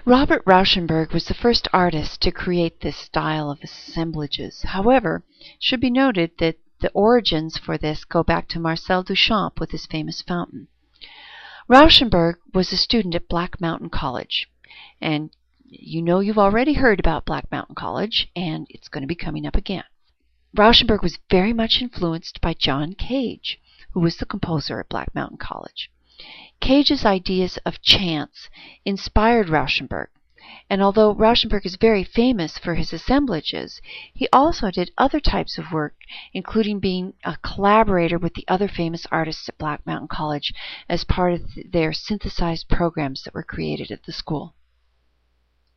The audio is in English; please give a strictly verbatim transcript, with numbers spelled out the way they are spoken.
Robert Rauschenberg was the first artist to create this style of assemblages. However, it should be noted that the origins for this go back to Marcel Duchamp with his famous fountain. Rauschenberg was a student at Black Mountain College, and you know you've already heard about Black Mountain College, and it's going to be coming up again. Rauschenberg was very much influenced by John Cage, who was the composer at Black Mountain College. Cage's ideas of chance inspired Rauschenberg, and although Rauschenberg is very famous for his assemblages, he also did other types of work, including being a collaborator with the other famous artists at Black Mountain College as part of their synthesized programs that were created at the school.